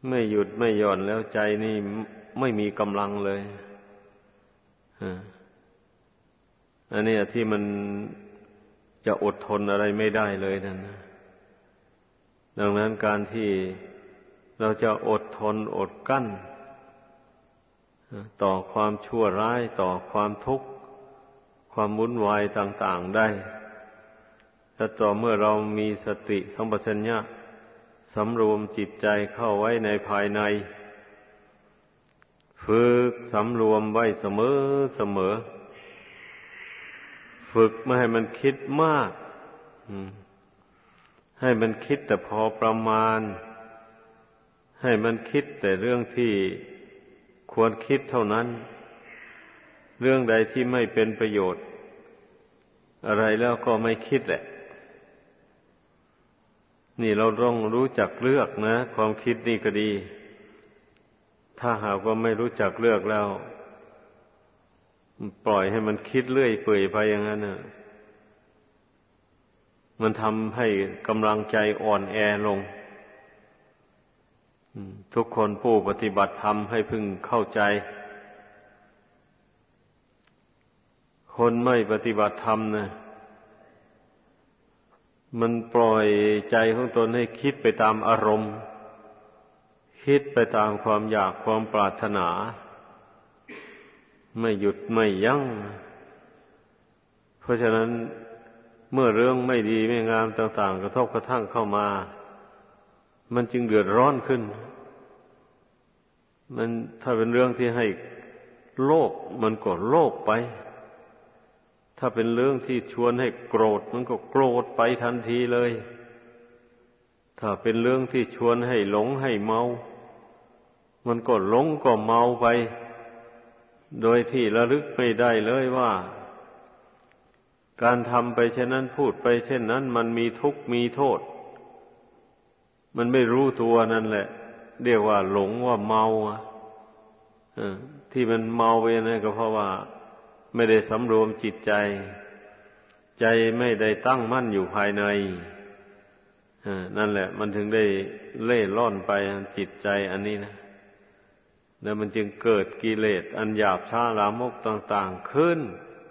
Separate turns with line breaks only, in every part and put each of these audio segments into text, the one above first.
ไม่หยุดไม่หย่อนแล้วใจนี่ไม่มีกำลังเลยอันนี้ที่มันจะอดทนอะไรไม่ได้เลยนั่นนะดังนั้นการที่เราจะอดทนอดกลั้นต่อความชั่วร้ายต่อความทุกข์ความวุ่นวายต่างๆได้แต่ต่อเมื่อเรามีสติสัมปชัญญะสำรวมจิตใจเข้าไว้ในภายในฝึกสำรวมไว้เสมอฝึกไม่ให้มันคิดมากให้มันคิดแต่พอประมาณให้มันคิดแต่เรื่องที่ควรคิดเท่านั้นเรื่องใดที่ไม่เป็นประโยชน์อะไรแล้วก็ไม่คิดแหละนี่เราต้องรู้จักเลือกนะความคิดนี่ก็ดีถ้าหากว่าไม่รู้จักเลือกแล้วปล่อยให้มันคิดเรื่อยเปื่อยไปอย่างนั้นน่ะมันทำให้กำลังใจอ่อนแอลงทุกคนผู้ปฏิบัติธรรมให้พึงเข้าใจคนไม่ปฏิบัติธรรมนะมันปล่อยใจของตนให้คิดไปตามอารมณ์คิดไปตามความอยากความปรารถนาไม่หยุดไม่ยั้งเพราะฉะนั้นเมื่อเรื่องไม่ดีไม่งามต่างๆกระทบกระทั่งเข้ามามันจึงเดือดร้อนขึ้นมันถ้าเป็นเรื่องที่ให้โลภมันก็โลภไปถ้าเป็นเรื่องที่ชวนให้โกรธมันก็โกรธไปทันทีเลยถ้าเป็นเรื่องที่ชวนให้หลงให้เมามันก็หลงก็เมาไปโดยที่ระลึกไม่ได้เลยว่าการทำไปเช่นนั้นพูดไปเช่นนั้นมันมีทุกข์มีโทษมันไม่รู้ตัวนั่นแหละเรียกว่าหลงว่าเมาที่มันเมาไปนั่นก็เพราะว่าไม่ได้สำรวมจิตใจใจไม่ได้ตั้งมั่นอยู่ภายในนั่นแหละมันถึงได้เล่ร่อนไปจิตใจอันนี้นะแล้วมันจึงเกิดกิเลสอันหยาบช้าลามกต่างๆขึ้น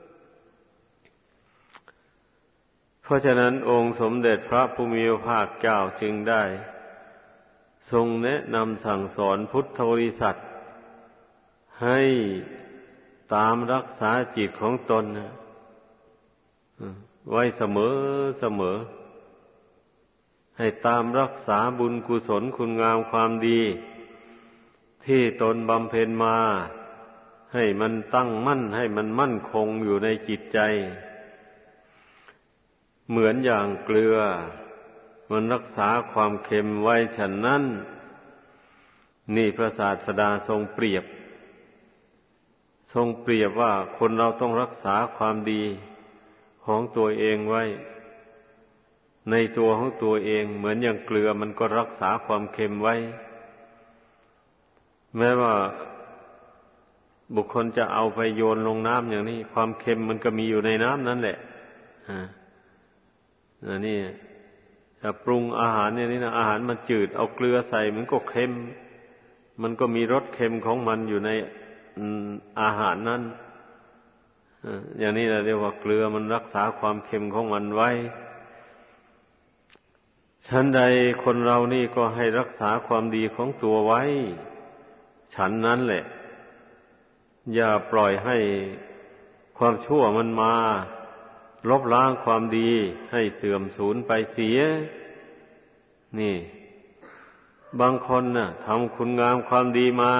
เพราะฉะนั้นองค์สมเด็จพระผู้มีพระภาคเจ้าจึงได้ทรงแนะนำสั่งสอนพุทธบริษัทให้ตามรักษาจิตของตนไว้เสมอให้ตามรักษาบุญกุศลคุณงามความดีที่ตนบำเพ็ญมาให้มันตั้งมั่นให้มันมั่นคงอยู่ในจิตใจเหมือนอย่างเกลือมันรักษาความเค็มไว้ฉะนั้นนี่พระศาสดาทรงเปรียบว่าคนเราต้องรักษาความดีของตัวเองไว้ในตัวของตัวเองเหมือนอย่างเกลือมันก็รักษาความเค็มไว้แม้ว่าบุคคลจะเอาไปโยนลงน้ำอย่างนี้ความเค็มมันก็มีอยู่ในน้ำนั่นแหละนี่ถ้าปรุงอาหารอย่างนี้นะอาหารมันจืดเอาเกลือใส่มันก็เค็มมันก็มีรสเค็มของมันอยู่ในอาหารนั้นอย่างนี้เราเรียกว่าเกลือมันรักษาความเค็มของมันไว้ฉันใดคนเรานี่ก็ให้รักษาความดีของตัวไว้ฉันนั้นแหละอย่าปล่อยให้ความชั่วมันมาลบล้างความดีให้เสื่อมสูญไปเสียนี่บางคนน่ะทำคุณงามความดีมา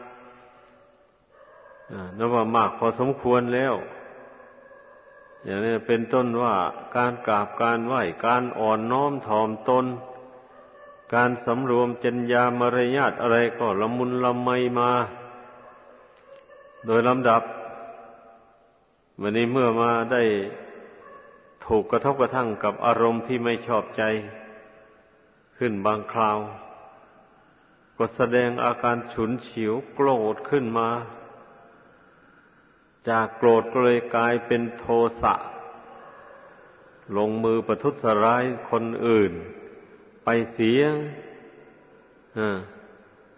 นับว่ามากพอสมควรแล้วอย่างนี้เป็นต้นว่าการกราบการไหว้การอ่อนน้อมถ่อมตนการสำรวมจรรยามารยาทอะไรก็ละมุนละไมมาโดยลำดับวันนี้เมื่อมาได้ถูกกระทบกระทั่งกับอารมณ์ที่ไม่ชอบใจขึ้นบางคราวก็แสดงอาการฉุนเฉียวโกรธขึ้นมาจากโกรธก็เลยกลายเป็นโทสะลงมือประทุษร้ายคนอื่นไปเสีย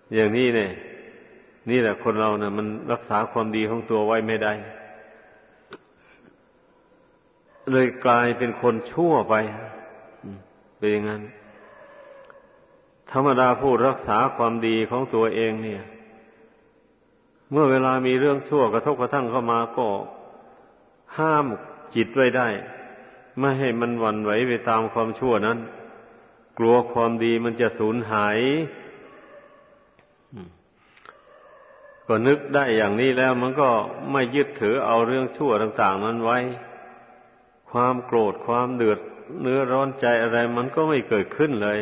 อย่างนี้เนี่ยนี่แหละคนเราเนี่ยมันรักษาความดีของตัวไว้ไม่ได้เลยกลายเป็นคนชั่วไปเป็นอย่างนั้นธรรมดาผู้รักษาความดีของตัวเองเนี่ยเมื่อเวลามีเรื่องชั่วกระทบกระทั่งเข้ามาก็ห้ามจิตไว้ได้ไม่ให้มันหวั่นไหวไปตามความชั่วนั้นกลัวความดีมันจะสูญหายก็นึกได้อย่างนี้แล้วมันก็ไม่ยึดถือเอาเรื่องชั่วต่างๆนั้นไว้ความโกรธความเดือดเนื้อร้อนใจอะไรมันก็ไม่เกิดขึ้นเลย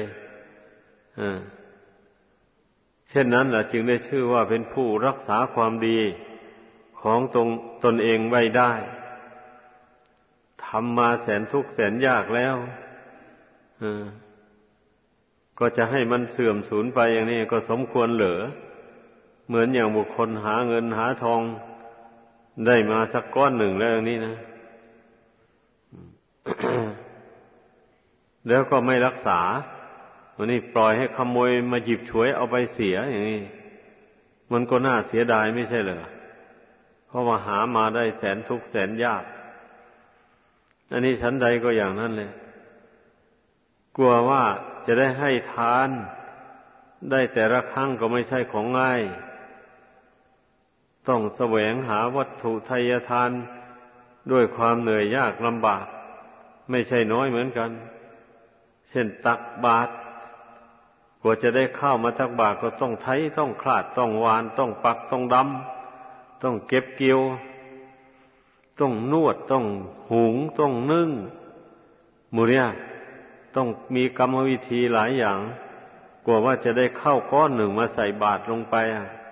เช่นนั้นแหละจึงได้ชื่อว่าเป็นผู้รักษาความดีของตนเองไว้ได้ทำมาแสนทุกข์แสนยากแล้วก็จะให้มันเสื่อมสูญไปอย่างนี้ก็สมควรเหรอเหมือนอย่างบุคคลหาเงินหาทองได้มาสักก้อนหนึ่งแล้วอย่างนี้นะ แล้วก็ไม่รักษาวันนี้ปล่อยให้ขโมยมาหยิบฉวยเอาไปเสียอย่างนี้มันก็น่าเสียดายไม่ใช่เหรอเพราะว่าหามาได้แสนทุกข์แสนยากอันนี้ชั้นใดก็อย่างนั้นเลยกลัวว่าจะได้ให้ทานได้แต่ละครั้งก็ไม่ใช่ของง่ายต้องแสวงหาวัตถุทายทานด้วยความเหนื่อยยากลำบากไม่ใช่น้อยเหมือนกันเช่นตักบาตรกว่าจะได้ข้าวมาตักบาตรก็ต้องไถต้องคลาดต้องหวานต้องปักต้องดำต้องเก็บเกี่ยวต้องนวดต้องหุงต้องนึ่งหมู่เนี่ยต้องมีกรรมวิธีหลายอย่างกว่าว่าจะได้ข้าวก้อนหนึ่งมาใส่บาตรลงไป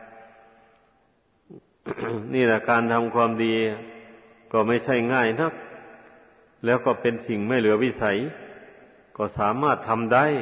นี่แหละการทำความดีก็ไม่ใช่ง่ายนักแล้วก็เป็นสิ่งไม่เหลือวิสัยก็สามารถทำได้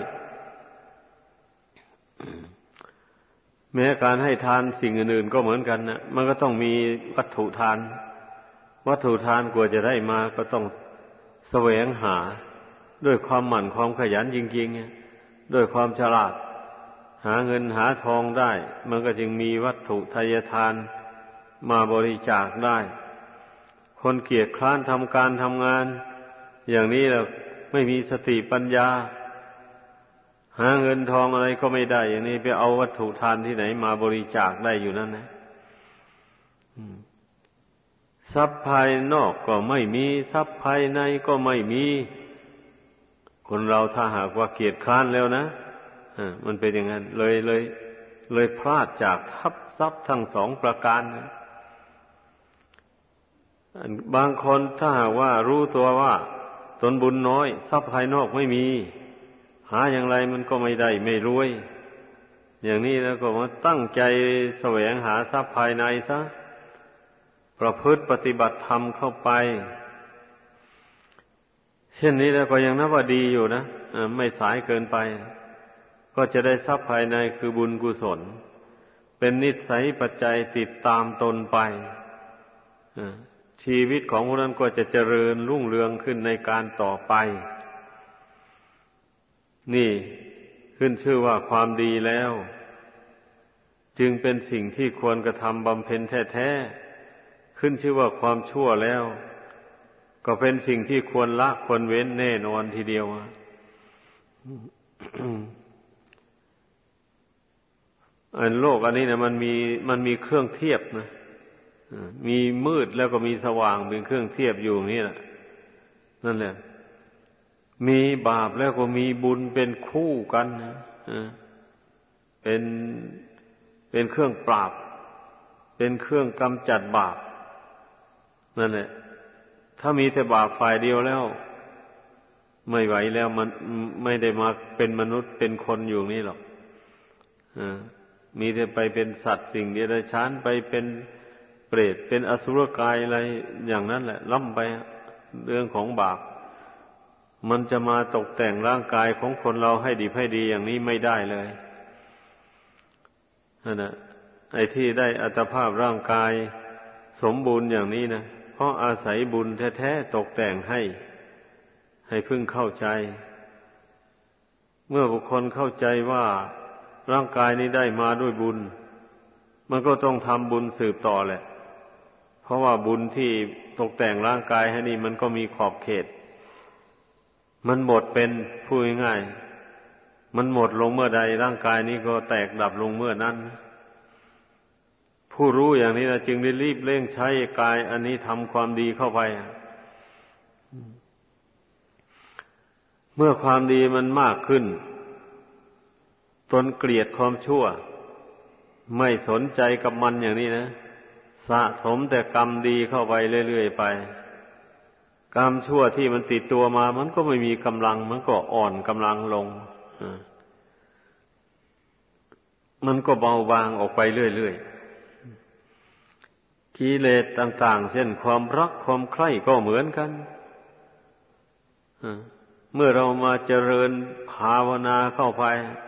แม้การให้ทานสิ่งอื่นๆก็เหมือนกันนะมันก็ต้องมีวัตถุทานวัตถุทานกว่าจะได้มาก็ต้องแสวงหาด้วยความหมั่นความขยันจริงๆด้วยความฉลาดหาเงินหาทองได้มันก็จึงมีวัตถุทายทานมาบริจาคได้คนเกียจคร้านทำการทำงานอย่างนี้แล้วไม่มีสติปัญญาหาเงินทองอะไรก็ไม่ได้อย่างนี้ไปเอาวัตถุทานที่ไหนมาบริจาคได้อยู่นั่นนะทรัพย์ภายนอกก็ไม่มีทรัพย์ภายในก็ไม่มีคนเราถ้าหากว่าเกียจคร้านแล้วนะมันเป็นอย่างนั้นเลยพลาดจากทรัพย์ทั้งสองประการนะบางคนถ้าหากว่ารู้ตัวว่าตนบุญน้อยทรัพย์ภายนอกไม่มีหาอย่างไรมันก็ไม่ได้ไม่รวยอย่างนี้แล้วก็มาตั้งใจแสวงหาทรัพย์ภายในซะประพฤติปฏิบัติธรรมเข้าไปเช่นนี้แล้วก็ยังนับว่าดีอยู่นะไม่สายเกินไปก็จะได้ทรัพย์ภายในคือบุญกุศลเป็นนิสัยปัจจัยติดตามตนไปชีวิตของผู้นั้นก็จะเจริญรุ่งเรืองขึ้นในการต่อไปนี่ขึ้นชื่อว่าความดีแล้วจึงเป็นสิ่งที่ควรกระทำบำเพ็ญแท้ๆขึ้นชื่อว่าความชั่วแล้วก็เป็นสิ่งที่ควรละควรเว้นแน่นอนทีเดียวอันโลกอันนี้นะมันมีเครื่องเทียบนะมีมืดแล้วก็มีสว่างเป็นเครื่องเทียบอยู่นี่แหละนั่นแหละมีบาปแล้วก็มีบุญเป็นคู่กันนะเป็นเครื่องปราบเป็นเครื่องกำจัดบาปนั่นแหละถ้ามีแต่บาปฝ่ายเดียวแล้วไม่ไหวแล้วมันไม่ได้มาเป็นมนุษย์เป็นคนอยู่นี่หรอกมีแต่ไปเป็นสัตว์สิ่งเดรัจฉานไปเป็นเปรตเป็นอสุรกายอะไรอย่างนั้นแหละล่ำไปเรื่องของบาปมันจะมาตกแต่งร่างกายของคนเราให้ดีให้ดีอย่างนี้ไม่ได้เลยนั่นน่ะไอ้ที่ได้อัตภาพร่างกายสมบูรณ์อย่างนี้นะเพราะอาศัยบุญแท้ๆตกแต่งให้พึงเข้าใจเมื่อบุคคลเข้าใจว่าร่างกายนี้ได้มาด้วยบุญมันก็ต้องทำบุญสืบต่อแหละเพราะว่าบุญที่ตกแต่งร่างกายให้นี่มันก็มีขอบเขตมันหมดเป็นพูดง่ายๆมันหมดลงเมื่อใดร่างกายนี้ก็แตกดับลงเมื่อนั้นผู้รู้อย่างนี้นะจึงได้รีบเร่งใช้กายอันนี้ทำความดีเข้าไปเมื่อความดีมันมากขึ้นตนเกลียดความชั่วไม่สนใจกับมันอย่างนี้นะสะสมแต่กรรมดีเข้าไปเรื่อยๆไปกรรมชั่วที่มันติดตัวมามันก็ไม่มีกำลังมันก็อ่อนกำลังลงมันก็เบาบางออกไปเรื่อยๆกิเลสต่างๆเช่นความรักความใคร่ก็เหมือนกันเมื่อเรามาเจริญภาวนาเข้าไป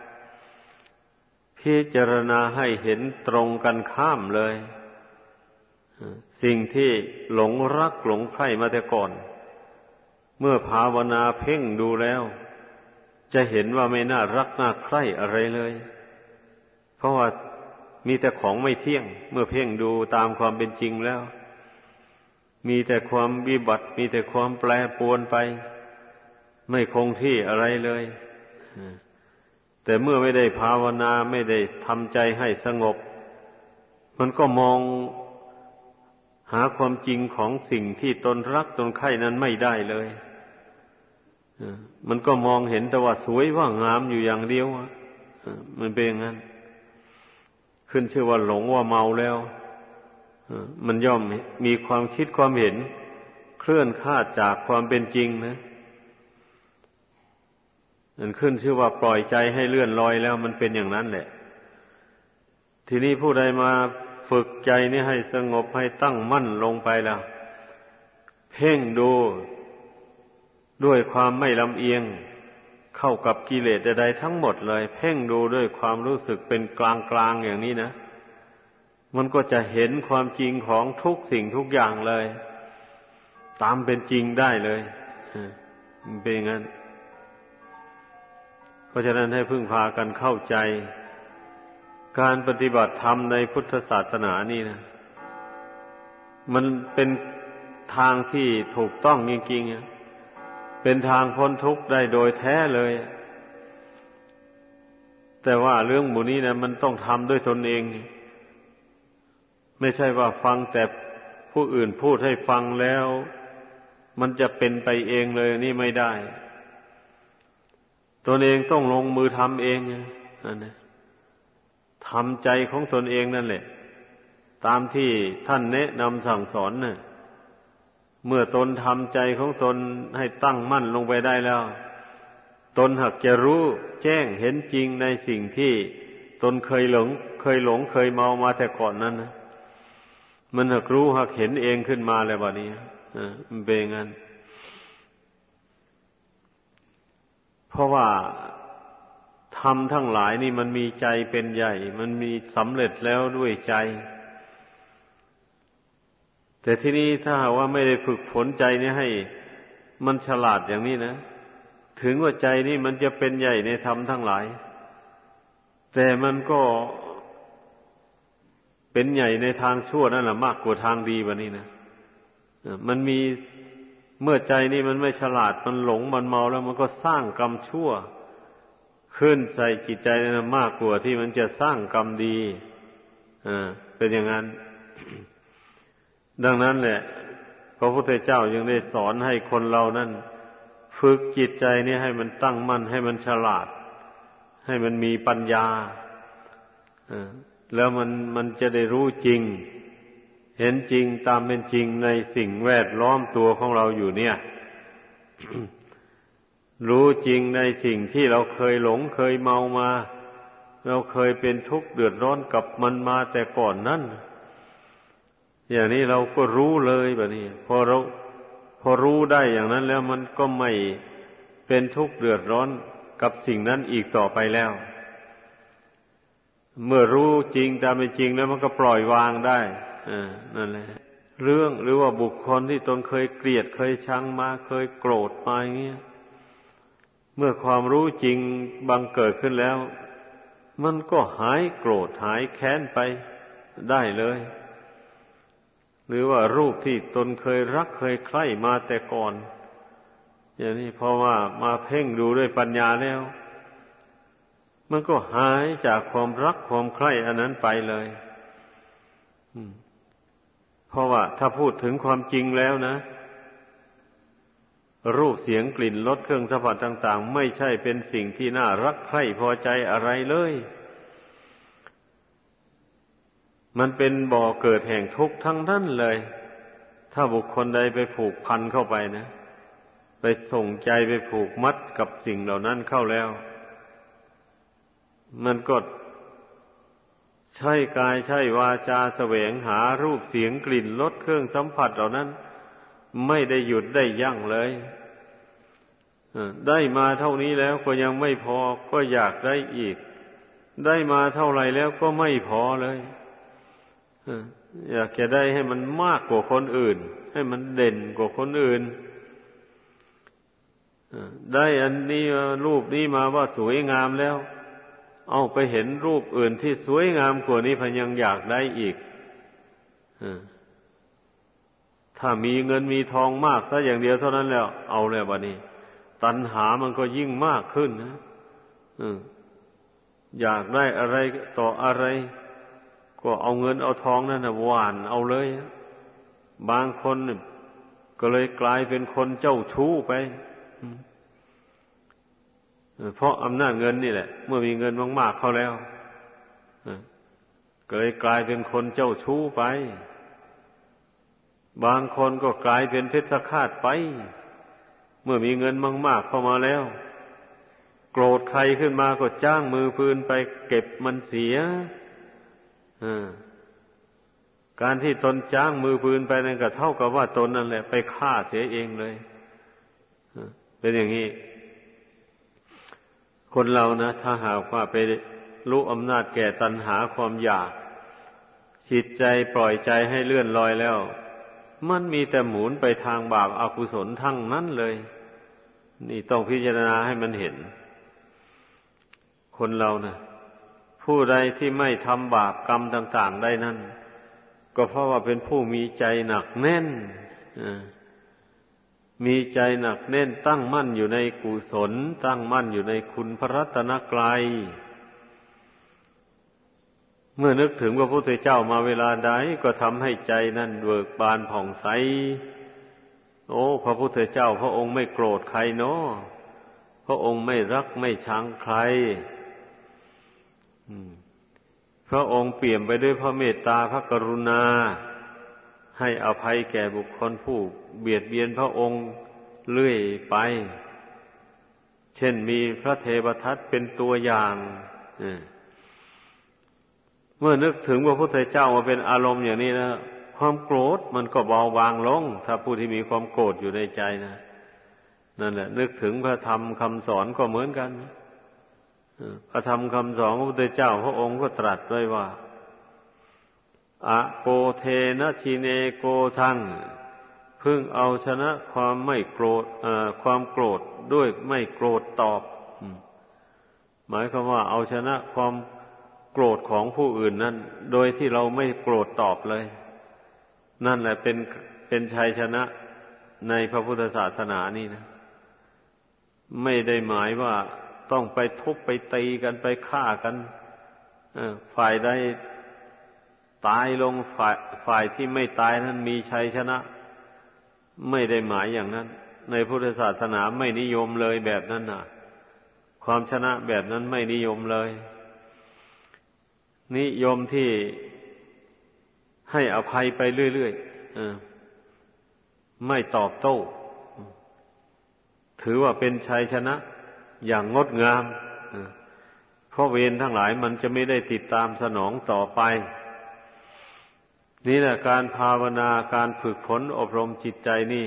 พิจารณาให้เห็นตรงกันข้ามเลยสิ่งที่หลงรักหลงใคร่มาแต่ก่อนเมื่อภาวนาเพ่งดูแล้วจะเห็นว่าไม่น่ารักน่าใคร่อะไรเลยเพราะว่ามีแต่ของไม่เที่ยงเมื่อเพ่งดูตามความเป็นจริงแล้วมีแต่ความวิบัติมีแต่ความแปรปรวนไปไม่คงที่อะไรเลยแต่เมื่อไม่ได้ภาวนาไม่ได้ทำใจให้สงบมันก็มองหาความจริงของสิ่งที่ตนรักตนใคร่นั้นไม่ได้เลยมันก็มองเห็นแต่ว่าสวยว่างามอยู่อย่างเดียวมันเป็นอย่างนั้นขึ้นชื่อว่าหลงว่าเมาแล้วมันย่อมมีความคิดความเห็นเคลื่อนคลาดจากความเป็นจริงนะมันขึ้นชื่อว่าปล่อยใจให้เลื่อนลอยแล้วมันเป็นอย่างนั้นแหละทีนี้ผู้ใดมาฝึกใจนี้ให้สงบให้ตั้งมั่นลงไปแล้วเพ่งดูด้วยความไม่ลำเอียงเข้ากับกิเลสใดๆทั้งหมดเลยเพ่งดูด้วยความรู้สึกเป็นกลางๆอย่างนี้นะมันก็จะเห็นความจริงของทุกสิ่งทุกอย่างเลยตามเป็นจริงได้เลยมันเป็นอย่างนั้นเพราะฉะนั้นให้พึ่งพากันเข้าใจการปฏิบัติธรรมในพุทธศาสนานี่นะมันเป็นทางที่ถูกต้องจริงๆเป็นทางพ้นทุกข์ได้โดยแท้เลยแต่ว่าเรื่องหมู่นี้นะมันต้องทำด้วยตนเองไม่ใช่ว่าฟังแต่ผู้อื่นพูดให้ฟังแล้วมันจะเป็นไปเองเลยนี่ไม่ได้ตนเองต้องลงมือทำเองนั่นนะทำใจของตนเองนั่นแหละตามที่ท่านแนะนำสั่งสอนน่ะเมื่อตนทำใจของตนให้ตั้งมั่นลงไปได้แล้วตนหากจะรู้แจ้งเห็นจริงในสิ่งที่ตนเคยหลงเคยเมามาแต่ก่อนนั้นนะมันหากรู้หากเห็นเองขึ้นมาแล้วบัดนี้มันเป็นงั้นเพราะว่าธรรมทั้งหลายนี่มันมีใจเป็นใหญ่มันมีสำเร็จแล้วด้วยใจแต่ที่นี้ถ้าหากว่าไม่ได้ฝึกฝนใจนี่ให้มันฉลาดอย่างนี้นะถึงว่าใจนี่มันจะเป็นใหญ่ในธรรมทั้งหลายแต่มันก็เป็นใหญ่ในทางชั่วนั่นแหละมากกว่าทางดีแบบนี้นะมันมีเมื่อใจนี่มันไม่ฉลาดมันหลงมันเมาแล้วมันก็สร้างกรรมชั่วขึ้นใส่จิตใจนั่นมากกว่าที่มันจะสร้างกรรมดีเป็นอย่างนั้น ดังนั้นแหละพระพุทธเจ้ายังได้สอนให้คนเรานั้นฝึกจิตใจนี่ให้มันตั้งมั่นให้มันฉลาดให้มันมีปัญญาแล้วมันจะได้รู้จริงเห็นจริงตามเป็นจริงในสิ่งแวดล้อมตัวของเราอยู่เนี่ย รู้จริงในสิ่งที่เราเคยหลงเคยเมามาเราเคยเป็นทุกข์เดือดร้อนกับมันมาแต่ก่อนนั้นอย่างนี้เราก็รู้เลยแบบนี้พอรู้ได้อย่างนั้นแล้วมันก็ไม่เป็นทุกข์เดือดร้อนกับสิ่งนั้นอีกต่อไปแล้วเมื่อรู้จริงตามเป็นจริงแล้วมันก็ปล่อยวางได้นั่นแหละเรื่องหรือว่าบุคคลที่ตนเคยเกลียดเคยชังมาเคยโกรธมาอย่างเงี้ยเมื่อความรู้จริงบังเกิดขึ้นแล้วมันก็หายโกรธหายแค้นไปได้เลยหรือว่ารูปที่ตนเคยรักเคยใคร่มาแต่ก่อนอย่างนี้เพราะว่ามาเพ่งดูด้วยปัญญาแล้วมันก็หายจากความรักความใคร่อันนั้นไปเลยเพราะว่าถ้าพูดถึงความจริงแล้วนะรูปเสียงกลิ่นรสเครื่องสัมผัสต่างๆไม่ใช่เป็นสิ่งที่น่ารักใคร่พอใจอะไรเลยมันเป็นบ่อเกิดแห่งทุกข์ทั้งนั้นเลยถ้าบุคคลใดไปผูกพันเข้าไปนะไปส่งใจไปผูกมัดกับสิ่งเหล่านั้นเข้าแล้วมันก็ใช่กายใช่วาจาแสวงหารูปเสียงกลิ่นรสเครื่องสัมผัสเหล่านั้นไม่ได้หยุดได้ยั้งเลยได้มาเท่านี้แล้วก็ยังไม่พอก็อยากได้อีกได้มาเท่าไหร่แล้วก็ไม่พอเลยอยากจะได้ให้มันมากกว่าคนอื่นให้มันเด่นกว่าคนอื่นได้อันนี้รูปนี้มาว่าสวยงามแล้วเอาไปเห็นรูปอื่นที่สวยงามกว่านี้พยังอยากได้อีกถ้ามีเงินมีทองมากซะอย่างเดียวเท่านั้นแล้วเอาแล้วบัดนี้ตัณหามันก็ยิ่งมากขึ้นนะอยากได้อะไรต่ออะไรก็เอาเงินเอาทองนั่นนะหว่านเอาเลยบางคนก็เลยกลายเป็นคนเจ้าชู้ไปเพราะอำนาจเงินนี่แหละเมื่อมีเงินมากๆเข้าแล้วก็เลยกลายเป็นคนเจ้าชู้ไปบางคนก็กลายเป็นเพชฌฆาตไปเมื่อมีเงินมากๆเข้ามาแล้วโกรธใครขึ้นมาก็จ้างมือปืนไปเก็บมันเสียการที่ตนจ้างมือปืนไปนั่นก็เท่ากับว่าตนนั่นแหละไปฆ่าเสียเองเลยเป็นอย่างนี้คนเรานะถ้าหากว่าไปรู้อำนาจแก่ตัณหาความอยากจิตใจปล่อยใจให้เลื่อนลอยแล้วมันมีแต่หมุนไปทางบาปอกุศลทั้งนั้นเลยนี่ต้องพิจารณาให้มันเห็นคนเรานะผู้ใดที่ไม่ทำบาปกรรมต่างๆได้นั่นก็เพราะว่าเป็นผู้มีใจหนักแน่นมีใจหนักแน่นตั้งมั่นอยู่ในกุศลตั้งมั่นอยู่ในคุณพระรัตนกรัยเมื่อนึกถึงพระพุทธเจ้ามาเวลาใดก็ทำให้ใจนั่นเบิกบานผ่องใสโอ้พระพุทธเจ้าพระองค์ไม่โกรธใครเนาะพระองค์ไม่รักไม่ชังใครพระองค์เปี่ยมไปด้วยพระเมตตาพระกรุณาให้อภัยแก่บุคคลผู้เบียดเบียนพระองค์เรื่อยไปเช่นมีพระเทวทัตเป็นตัวอย่างเมื่อนึกถึงพระพุทธเจ้ามาเป็นอารมณ์อย่างนี้นะความโกรธมันก็เบาบางลงถ้าผู้ที่มีความโกรธอยู่ในใจนะนั่นแหละนึกถึงพระธรรมคำสอนก็เหมือนกันพระธรรมคำสอนของพระพุทธเจ้าพระองค์ก็ตรัสไว้ว่าอะโกเทนะชิเนโกทังพึงเอาชนะความไม่โกรธความโกรธด้วยไม่โกรธตอบหมายความว่าเอาชนะความโกรธของผู้อื่นนั้นโดยที่เราไม่โกรธตอบเลยนั่นแหละเป็นชัยชนะในพระพุทธศาสนานี่นะไม่ได้หมายว่าต้องไปทุบไปตีกันไปฆ่ากันฝ่ายใดตายลงฝ่ายที่ไม่ตายนั้นมีชัยชนะไม่ได้หมายอย่างนั้นในพุทธศาสนาไม่นิยมเลยแบบนั้นน่ะความชนะแบบนั้นไม่นิยมเลยนิยมที่ให้อภัยไปเรื่อยๆไม่ตอบโต้ถือว่าเป็นชัยชนะอย่างงดงามเพราะเวรทั้งหลายมันจะไม่ได้ติดตามสนองต่อไปนี่แหละการภาวนาการฝึกฝนอบรมจิตใจนี่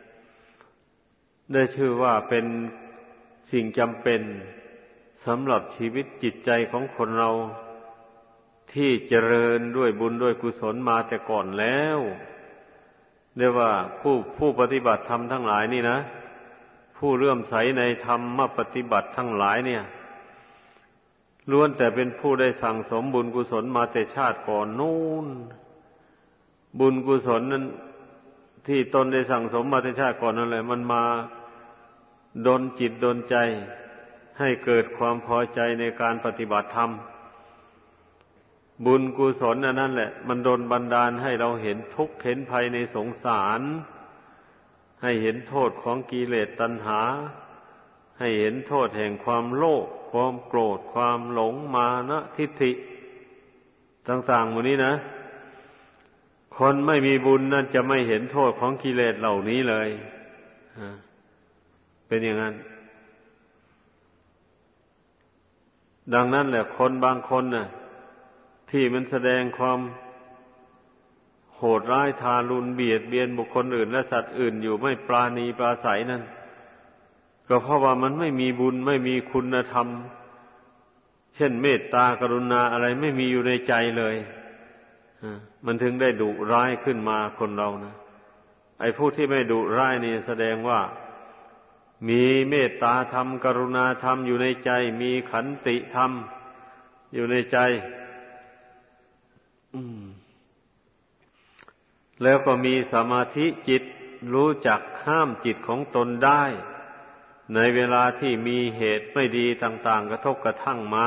ได้ชื่อว่าเป็นสิ่งจำเป็นสำหรับชีวิตจิตใจของคนเราที่เจริญด้วยบุญด้วยกุศลมาแต่ก่อนแล้วเรียกว่าผู้ปฏิบัติธรรมทั้งหลายนี่นะผู้เลื่อมใสในธรรมปฏิบัติทั้งหลายเนี่ยล้วนแต่เป็นผู้ได้สั่งสมบุญกุศลมาแต่ชาติก่อนนู่นบุญกุศลนั้นที่ตนได้สั่งสมมาแต่ชาติก่อนนั่นแหละมันมาดลจิตดลใจให้เกิดความพอใจในการปฏิบัติธรรมบุญกุศลนั่นแหละมันดลบันดาลให้เราเห็นทุกข์เห็นภัยในสงสารให้เห็นโทษของกิเลสตัณหาให้เห็นโทษแห่งความโลภความโกรธความหลงมานะทิฏฐิต่างๆหมดนี้นะคนไม่มีบุญนั่นจะไม่เห็นโทษของกิเลสเหล่านี้เลยเป็นอย่างนั้นดังนั้นแหละคนบางคนน่ะที่มันแสดงความโหดร้ายทารุณเบียดเบียนบุคคลอื่นและสัตว์อื่นอยู่ไม่ปราณีปราศัยนั่นก็เพราะว่ามันไม่มีบุญไม่มีคุณธรรมเช่นเมตตากรุณาอะไรไม่มีอยู่ในใจเลยมันถึงได้ดุร้ายขึ้นมาคนเรานะไอ้ผู้ที่ไม่ดุร้ายนี่แสดงว่ามีเมตตาธรรมกรุณาธรรมอยู่ในใจมีขันติธรรมอยู่ในใจแล้วก็มีสมาธิจิตรู้จักห้ามจิตของตนได้ในเวลาที่มีเหตุไม่ดีต่างๆกระทบกระทั่งมา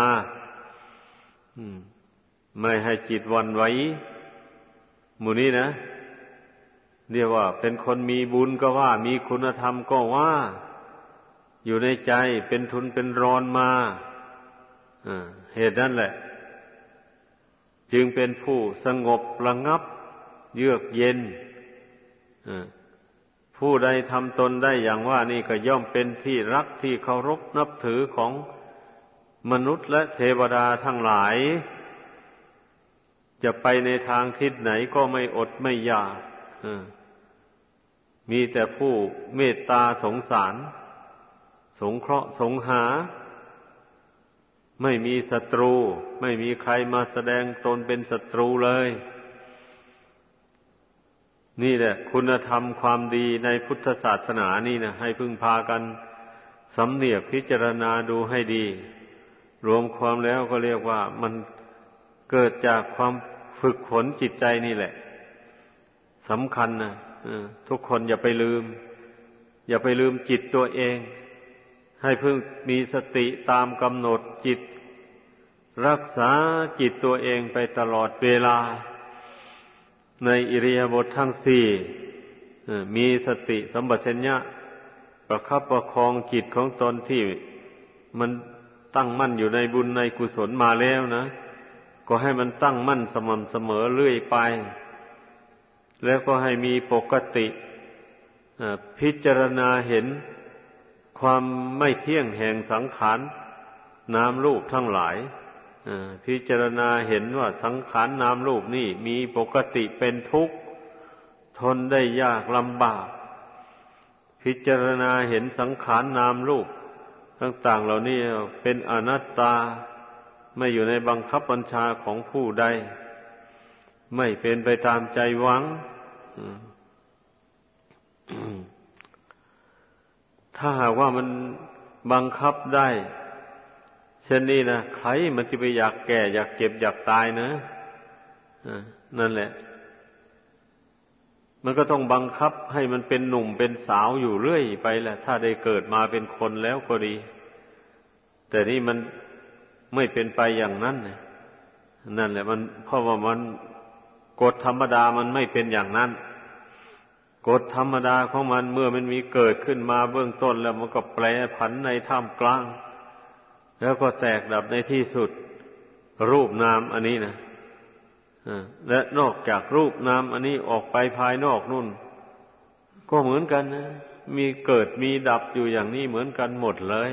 ไม่ให้จิตหวั่นไหวหมู่นี้นะเรียกว่าเป็นคนมีบุญก็ว่ามีคุณธรรมก็ว่าอยู่ในใจเป็นทุนเป็นรอนมาเหตุนั้นแหละจึงเป็นผู้สงบระงับเยือกเย็นผู้ใดทำตนได้อย่างว่านี่ก็ย่อมเป็นที่รักที่เคารพนับถือของมนุษย์และเทวดาทั้งหลายจะไปในทางทิศไหนก็ไม่อดไม่อยากมีแต่ผู้เมตตาสงสารสงเคราะห์สงหาไม่มีศัตรูไม่มีใครมาแสดงตนเป็นศัตรูเลยนี่แหละคุณธรรมความดีในพุทธศาสนานี่นะให้พึงพากันสำเนียกพิจารณาดูให้ดีรวมความแล้วก็เรียกว่ามันเกิดจากความฝึกฝนจิตใจนี่แหละสำคัญนะทุกคนอย่าไปลืมจิตตัวเองให้พึงมีสติตามกำหนดจิตรักษาจิตตัวเองไปตลอดเวลาในอิริยาบถทั้งสี่มีสติสัมปชัญญะประคับประคองจิตของตนที่มันตั้งมั่นอยู่ในบุญในกุศลมาแล้วนะก็ให้มันตั้งมั่นสม่ำเสมอเรื่อยไปแล้วก็ให้มีปกติพิจารณาเห็นความไม่เที่ยงแห่งสังขารนามรูปทั้งหลายพิจารณาเห็นว่าสังขารนามรูปนี่มีปกติเป็นทุกข์ทนได้ยากลำบากพิจารณาเห็นสังขารนามรูปต่างๆเหล่านี้เป็นอนัตตาไม่อยู่ในบังคับบัญชาของผู้ใดไม่เป็นไปตามใจหวังถ้าหากว่ามันบังคับได้เช่นนี้นะใครมันจะไปอยากแก่อยากเจ็บอยากตายนะนั่นแหละมันก็ต้องบังคับให้มันเป็นหนุ่มเป็นสาวอยู่เรื่อยไปแหละถ้าได้เกิดมาเป็นคนแล้วก็ดีแต่นี่มันไม่เป็นไปอย่างนั้นนั่นแหละมันเพราะว่ามันกฎธรรมดามันไม่เป็นอย่างนั้นกฎธรรมดาของมันเมื่อมันมีเกิดขึ้นมาเบื้องต้นแล้วมันก็แปรผันในท่ามกลางแล้วก็แตกดับในที่สุดรูปนามอันนี้นะและนอกจากรูปนามอันนี้ออกไปภายนอกนู่นก็เหมือนกันนะมีเกิดมีดับอยู่อย่างนี้เหมือนกันหมดเลย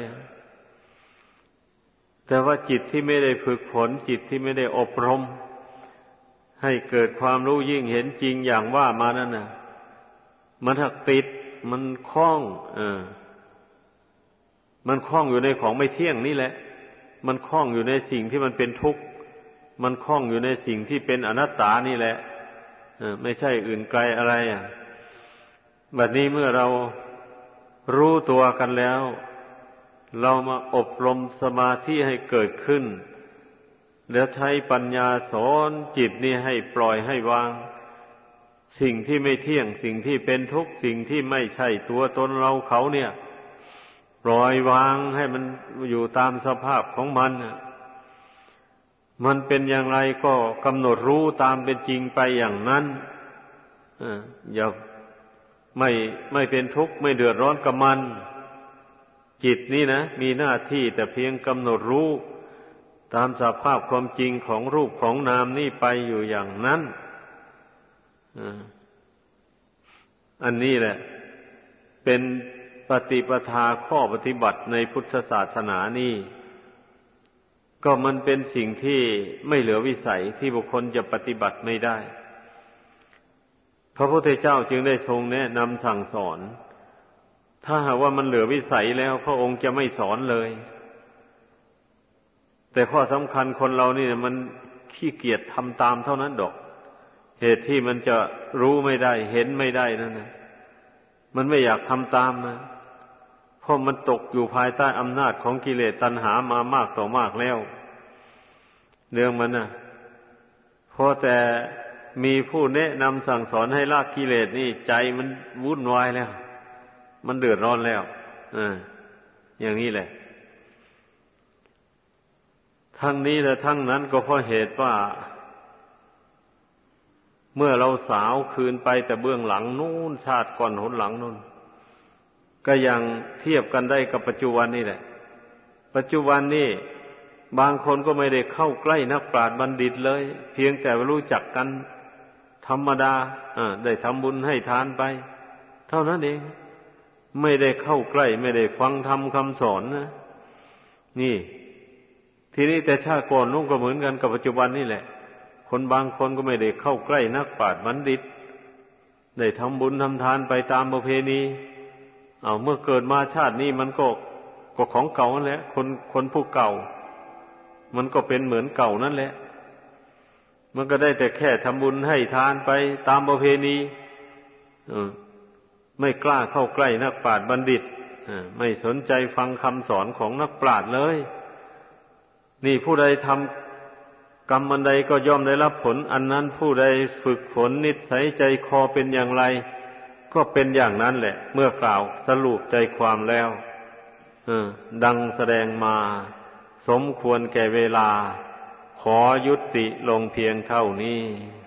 แต่ว่าจิตที่ไม่ได้ฝึกฝนจิตที่ไม่ได้อบรมให้เกิดความรู้ยิ่งเห็นจริงอย่างว่ามานั่นน่ะมันถักติดมันคล้องมันคล้องอยู่ในของไม่เที่ยงนี่แหละมันคล้องอยู่ในสิ่งที่มันเป็นทุกข์มันคล้องอยู่ในสิ่งที่เป็นอนัตตานี่แหละไม่ใช่อื่นไกลอะไรบัดนี้เมื่อเรารู้ตัวกันแล้วเรามาอบรมสมาธิให้เกิดขึ้นแล้วใช้ปัญญาสอนจิตนี่ให้ปล่อยให้วางสิ่งที่ไม่เที่ยงสิ่งที่เป็นทุกข์สิ่งที่ไม่ใช่ตัวตนเราเขาเนี่ยปล่อยวางให้มันอยู่ตามสภาพของมันมันเป็นอย่างไรก็กำหนดรู้ตามเป็นจริงไปอย่างนั้นอย่าไม่เป็นทุกข์ไม่เดือดร้อนกับมันจิตนี่นะมีหน้าที่แต่เพียงกำหนดรู้ตามสภาพความจริงของรูปของนามนี่ไปอยู่อย่างนั้นอันนี้แหละเป็นปฏิปทาข้อปฏิบัติในพุทธศาสนานี่ก็มันเป็นสิ่งที่ไม่เหลือวิสัยที่บุคคลจะปฏิบัติไม่ได้พระพุทธเจ้าจึงได้ทรงแนะนำสั่งสอนถ้าหากว่ามันเหลือวิสัยแล้วพระองค์จะไม่สอนเลยแต่ข้อสำคัญคนเรานี่มันขี้เกียจทำตามเท่านั้นดอกเหตุที่มันจะรู้ไม่ได้เห็นไม่ได้นั่นนะมันไม่อยากทำตามนะเพราะมันตกอยู่ภายใต้อำนาจของกิเลสตัณหามามากต่อมากแล้วเรื่องมันนะพอแต่มีผู้แนะนำสั่งสอนให้ละกิเลสนี่ใจมันวุ่นวายแล้วมันเดือดร้อนแล้วอย่างนี้แหละทั้งนี้และทั้งนั้นก็เพราะเหตุว่าเมื่อเราสาวคืนไปแต่เบื้องหลังนู้นชาติก่อนหนหลังนู้นก็ยังเทียบกันได้กับปัจจุบันนี่แหละปัจจุบันนี่บางคนก็ไม่ได้เข้าใกล้นักปราชญ์บัณฑิตเลยเพียงแต่รู้จักกันธรรมดาได้ทำบุญให้ทานไปเท่านั้นเองไม่ได้เข้าใกล้ไม่ได้ฟังธรรมคำสอนนะนี่ทีนี้แต่ชาติก่อนนู้นก็เหมือนกันกับปัจจุบันนี่แหละคนบางคนก็ไม่ได้เข้าใกล้นักปราชญ์บัณฑิตได้ทำบุญทำทานไปตามประเพณีเมื่อเกิดมาชาตินี้มันก็ของเก่านั่นแหละคนผู้เก่ามันก็เป็นเหมือนเก่านั่นแหละมันก็ได้แต่แค่ทำบุญให้ทานไปตามประเพณีไม่กล้าเข้าใกล้นักปราชญ์บัณฑิตไม่สนใจฟังคำสอนของนักปราชญ์เลยนี่ผู้ใดทำกรรมอันใดก็ย่อมได้รับผลอันนั้นผู้ใดฝึกฝนนิสัยใจคอเป็นอย่างไรก็เป็นอย่างนั้นแหละเมื่อกล่าวสรุปใจความแล้วดังแสดงมาสมควรแก่เวลาขอยุติลงเพียงเท่านี้